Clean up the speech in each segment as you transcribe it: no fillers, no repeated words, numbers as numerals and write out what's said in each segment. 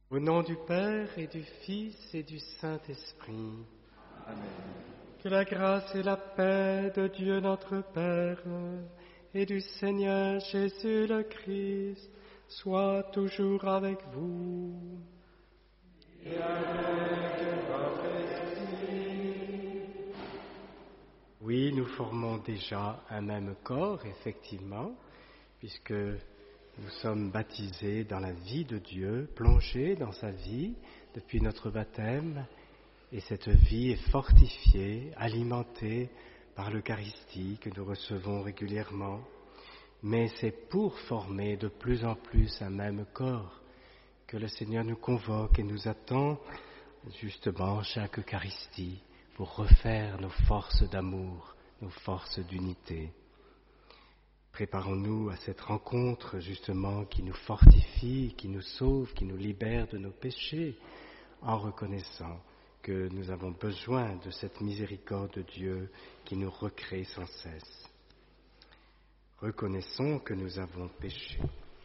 Au nom du Père et du Fils et du Saint-Esprit. Amen. Que la grâce et la paix de Dieu notre Père et du Seigneur Jésus le Christ soient toujours avec vous. Et avec votre esprit. Oui, nous formons déjà un même corps, effectivement, puisque nous sommes baptisés dans la vie de Dieu, plongés dans sa vie depuis notre baptême, et cette vie est fortifiée, alimentée par l'Eucharistie que nous recevons régulièrement. Mais c'est pour former de plus en plus un même corps que le Seigneur nous convoque et nous attend justement chaque Eucharistie pour refaire nos forces d'amour, nos forces d'unité. Préparons-nous à cette rencontre justement qui nous fortifie, qui nous sauve, qui nous libère de nos péchés, en reconnaissant que nous avons besoin de cette miséricorde de Dieu qui nous recrée sans cesse. Reconnaissons que nous avons péché.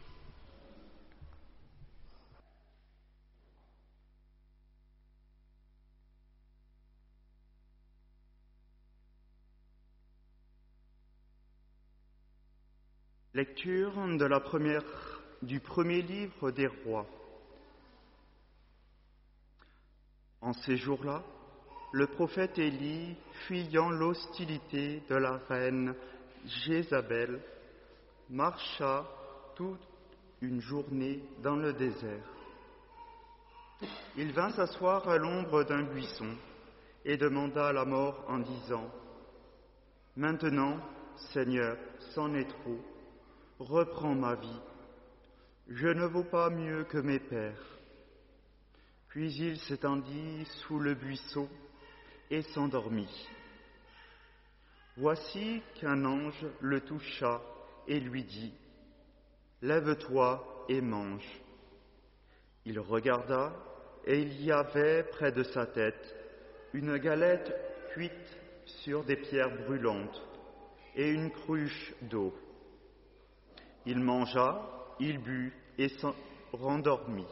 Lecture du premier livre des rois. En ces jours-là, le prophète Élie, fuyant l'hostilité de la reine Jézabel, marcha toute une journée dans le désert. Il vint s'asseoir à l'ombre d'un buisson et demanda la mort en disant : « Maintenant, Seigneur, c'en est trop. Reprends ma vie. Je ne vaux pas mieux que mes pères. » Puis il s'étendit sous le buisson et s'endormit. Voici qu'un ange le toucha et lui dit : « Lève-toi et mange. » Il regarda, et il y avait près de sa tête une galette cuite sur des pierres brûlantes et une cruche d'eau. Il mangea, il but et se rendormit.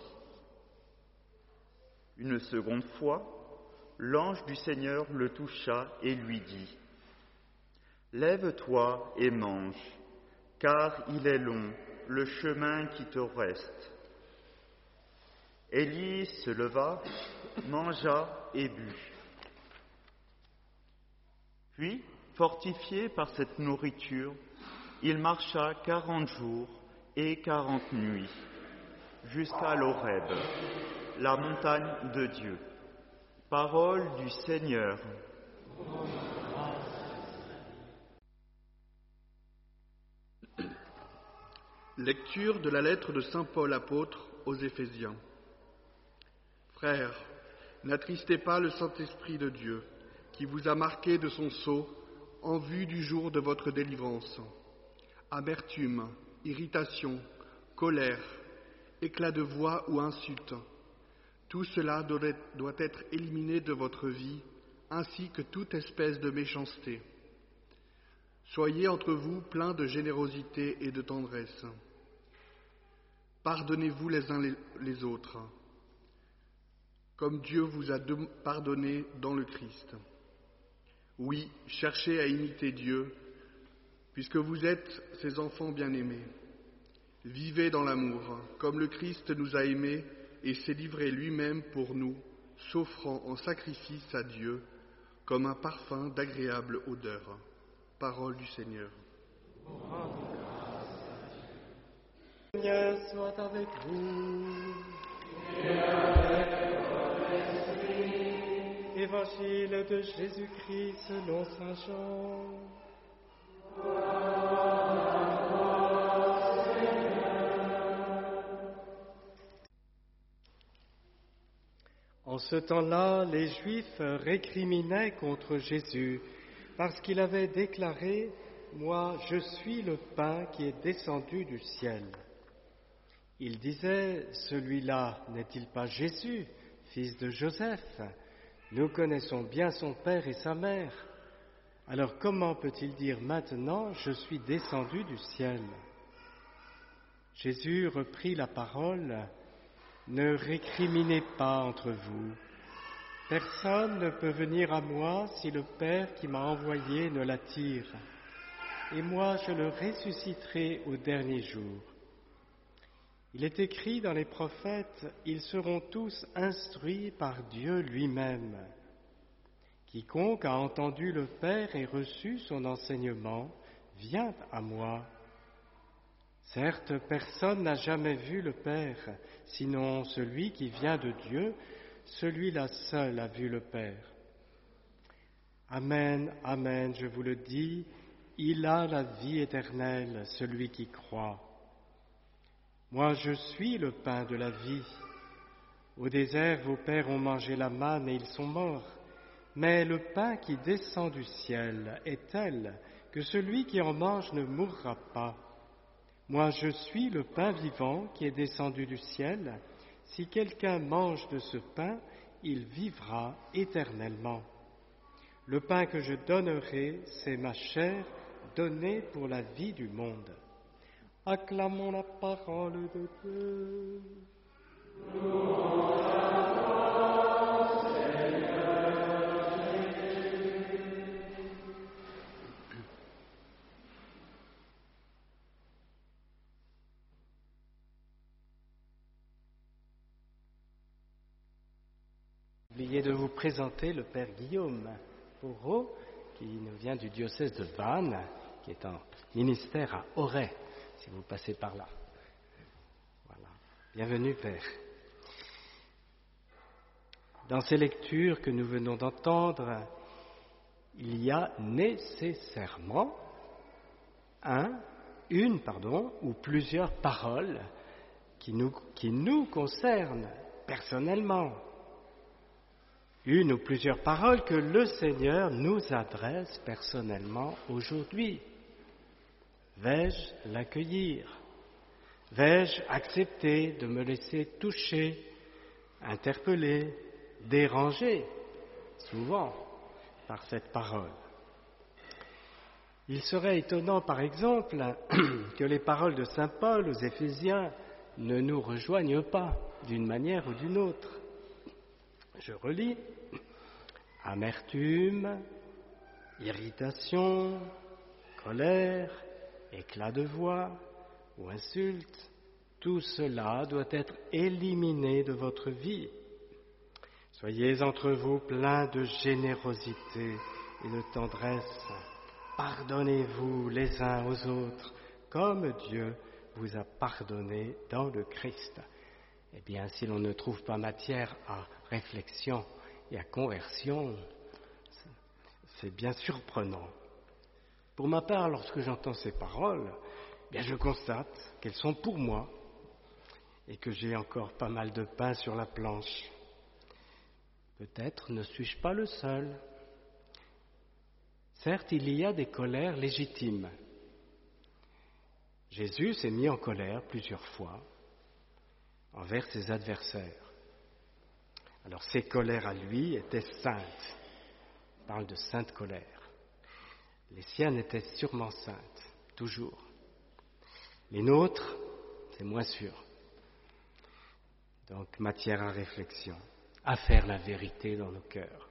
Une seconde fois, l'ange du Seigneur le toucha et lui dit : « Lève-toi et mange, car il est long le chemin qui te reste. » Élie se leva, mangea et but. Puis, fortifié par cette nourriture, il marcha 40 jours et 40 nuits, jusqu'à l'Horeb, la montagne de Dieu. Parole du Seigneur. Lecture de la lettre de saint Paul apôtre aux Éphésiens. Frères, n'attristez pas le Saint-Esprit de Dieu, qui vous a marqué de son sceau en vue du jour de votre délivrance. Amertume, irritation, colère, éclat de voix ou insultes, tout cela doit être éliminé de votre vie, ainsi que toute espèce de méchanceté. Soyez entre vous pleins de générosité et de tendresse. Pardonnez-vous les uns les autres, comme Dieu vous a pardonné dans le Christ. Oui, cherchez à imiter Dieu, puisque vous êtes ses enfants bien-aimés. Vivez dans l'amour, comme le Christ nous a aimés et s'est livré lui-même pour nous, s'offrant en sacrifice à Dieu, comme un parfum d'agréable odeur. Parole du Seigneur. Le Seigneur soit avec vous. Et avec votre esprit. Évangile de Jésus-Christ selon saint Jean. En ce temps-là, les Juifs récriminaient contre Jésus parce qu'il avait déclaré : « Moi, je suis le pain qui est descendu du ciel. » Ils disaient : « Celui-là n'est-il pas Jésus, fils de Joseph ? Nous connaissons bien son père et sa mère. Alors comment peut-il dire maintenant : je suis descendu du ciel ? » Jésus reprit la parole : Ne récriminez pas entre vous. Personne ne peut venir à moi si le Père qui m'a envoyé ne l'attire. Et moi, je le ressusciterai au dernier jour. Il est écrit dans les prophètes, ils seront tous instruits par Dieu lui-même. Quiconque a entendu le Père et reçu son enseignement vient à moi. Certes, personne n'a jamais vu le Père, sinon celui qui vient de Dieu, celui-là seul a vu le Père. Amen, amen, je vous le dis, il a la vie éternelle, celui qui croit. Moi, je suis le pain de la vie. Au désert, vos pères ont mangé la manne et ils sont morts. Mais le pain qui descend du ciel est tel que celui qui en mange ne mourra pas. Moi, je suis le pain vivant qui est descendu du ciel. Si quelqu'un mange de ce pain, il vivra éternellement. Le pain que je donnerai, c'est ma chair donnée pour la vie du monde. Acclamons la parole de Dieu. Oubliez de vous présenter le Père Guillaume Porot, qui nous vient du diocèse de Vannes, qui est en ministère à Auray, si vous passez par là. Voilà. Bienvenue, Père. Dans ces lectures que nous venons d'entendre, il y a nécessairement une ou plusieurs paroles qui nous concernent personnellement. Une ou plusieurs paroles que le Seigneur nous adresse personnellement aujourd'hui. Vais-je l'accueillir? Vais-je accepter de me laisser toucher, interpeller, déranger, souvent, par cette parole? Il serait étonnant, par exemple, que les paroles de saint Paul aux Éphésiens ne nous rejoignent pas d'une manière ou d'une autre. Je relis: amertume, irritation, colère, éclat de voix ou insulte, tout cela doit être éliminé de votre vie. Soyez entre vous pleins de générosité et de tendresse. Pardonnez-vous les uns aux autres, comme Dieu vous a pardonné dans le Christ. Eh bien, si l'on ne trouve pas matière à réflexion et à conversion, c'est bien surprenant. Pour ma part, lorsque j'entends ces paroles, eh bien, je constate qu'elles sont pour moi et que j'ai encore pas mal de pain sur la planche. Peut-être ne suis-je pas le seul. Certes, il y a des colères légitimes. Jésus s'est mis en colère plusieurs fois envers ses adversaires. Alors ces colères à lui étaient saintes. On parle de sainte colère. Les siennes étaient sûrement saintes, toujours. Les nôtres, c'est moins sûr. Donc matière à réflexion, à faire la vérité dans nos cœurs.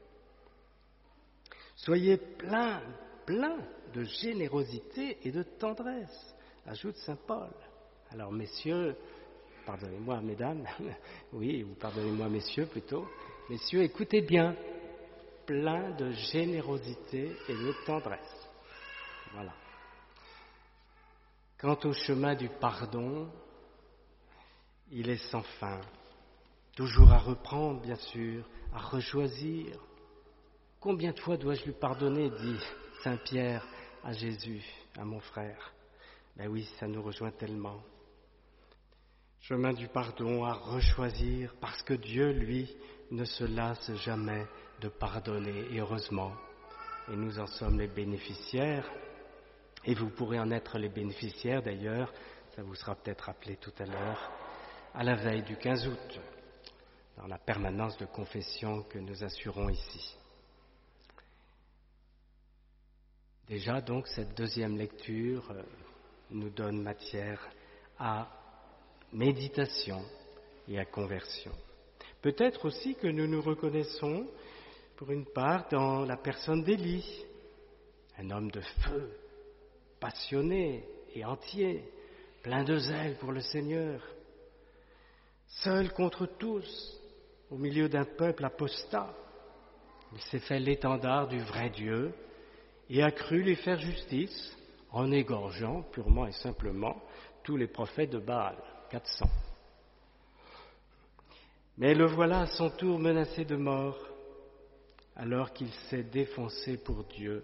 Soyez pleins de générosité et de tendresse, ajoute saint Paul. Alors messieurs, pardonnez-moi, mesdames, oui, ou pardonnez-moi, messieurs, plutôt. Messieurs, écoutez bien, plein de générosité et de tendresse. Voilà. Quant au chemin du pardon, il est sans fin, toujours à reprendre, bien sûr, à rechoisir. Combien de fois dois-je lui pardonner, dit saint Pierre à Jésus, à mon frère? Ben oui, ça nous rejoint tellement. Chemin du pardon à rechoisir, parce que Dieu, lui, ne se lasse jamais de pardonner, et heureusement. Et nous en sommes les bénéficiaires, et vous pourrez en être les bénéficiaires d'ailleurs, ça vous sera peut-être rappelé tout à l'heure, à la veille du 15 août, dans la permanence de confession que nous assurons ici. Déjà donc, cette deuxième lecture nous donne matière à méditation et à conversion. Peut-être aussi que nous nous reconnaissons pour une part dans la personne d'Élie, un homme de feu, passionné et entier, plein de zèle pour le Seigneur, seul contre tous, au milieu d'un peuple apostat. Il s'est fait l'étendard du vrai Dieu et a cru lui faire justice en égorgeant purement et simplement tous les prophètes de Baal, 400. Mais le voilà à son tour menacé de mort, alors qu'il s'est défoncé pour Dieu.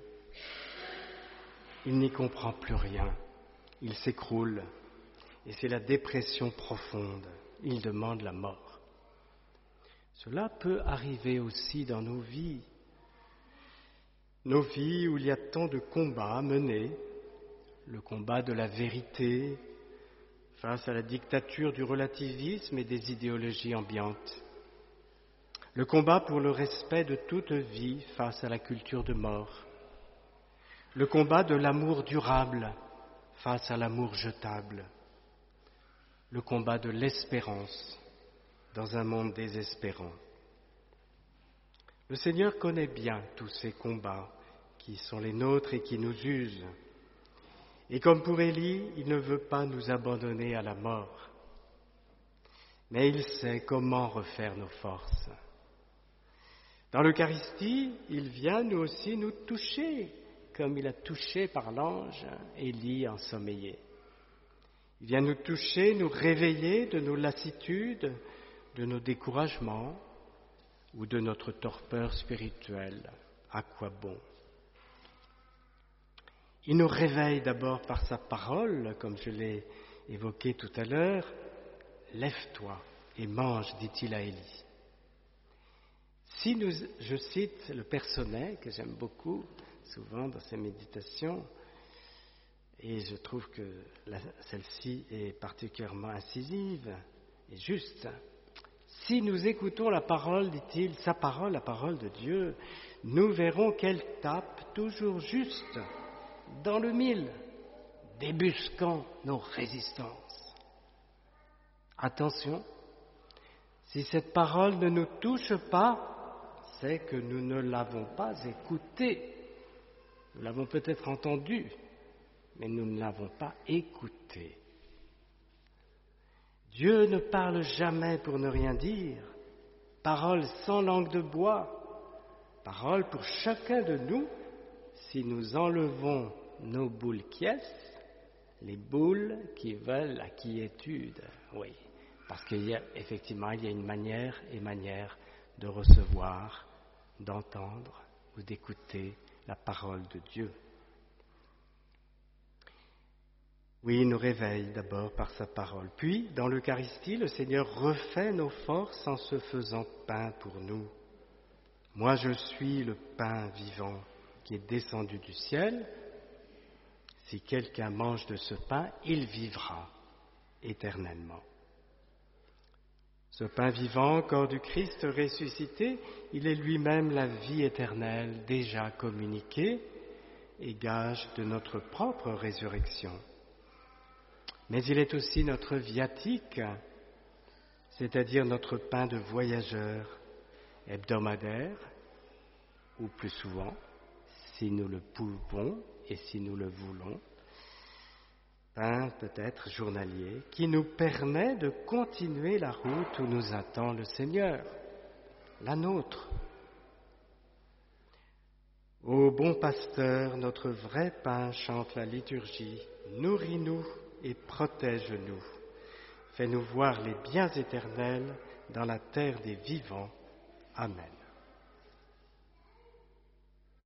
Il n'y comprend plus rien, il s'écroule, et c'est la dépression profonde, il demande la mort. Cela peut arriver aussi dans nos vies où il y a tant de combats menés, le combat de la vérité face à la dictature du relativisme et des idéologies ambiantes, le combat pour le respect de toute vie face à la culture de mort, le combat de l'amour durable face à l'amour jetable, le combat de l'espérance dans un monde désespérant. Le Seigneur connaît bien tous ces combats qui sont les nôtres et qui nous usent. Et comme pour Élie, il ne veut pas nous abandonner à la mort, mais il sait comment refaire nos forces. Dans l'Eucharistie, il vient nous aussi nous toucher, comme il a touché par l'ange Élie ensommeillé. Il vient nous toucher, nous réveiller de nos lassitudes, de nos découragements ou de notre torpeur spirituelle. À quoi bon ? Il nous réveille d'abord par sa parole, comme je l'ai évoqué tout à l'heure. « Lève-toi et mange », dit-il à Élie. Je cite le Père Sonnet, que j'aime beaucoup, souvent dans ses méditations, et je trouve que celle-ci est particulièrement incisive et juste. Si nous écoutons la parole, dit-il, sa parole, la parole de Dieu, nous verrons qu'elle tape toujours juste dans le mille, débusquant nos résistances. Attention, si cette parole ne nous touche pas, c'est que nous ne l'avons pas écoutée. Nous l'avons peut-être entendue, mais nous ne l'avons pas écoutée. Dieu ne parle jamais pour ne rien dire. Parole sans langue de bois. Parole pour chacun de nous. Si nous enlevons nos boules quiesces, les boules qui veulent la quiétude, oui, parce qu'effectivement, il y a une manière de recevoir, d'entendre ou d'écouter la parole de Dieu. Oui, il nous réveille d'abord par sa parole. Puis, dans l'Eucharistie, le Seigneur refait nos forces en se faisant pain pour nous. Moi, je suis le pain vivant qui est descendu du ciel. Si quelqu'un mange de ce pain, il vivra éternellement. Ce pain vivant, corps du Christ ressuscité, il est lui-même la vie éternelle déjà communiquée et gage de notre propre résurrection. Mais il est aussi notre viatique, c'est-à-dire notre pain de voyageur hebdomadaire, ou plus souvent, si nous le pouvons et si nous le voulons, pain peut-être journalier, qui nous permet de continuer la route où nous attend le Seigneur, la nôtre. Ô bon pasteur, notre vrai pain, chante la liturgie, nourris-nous et protège-nous. Fais-nous voir les biens éternels dans la terre des vivants. Amen.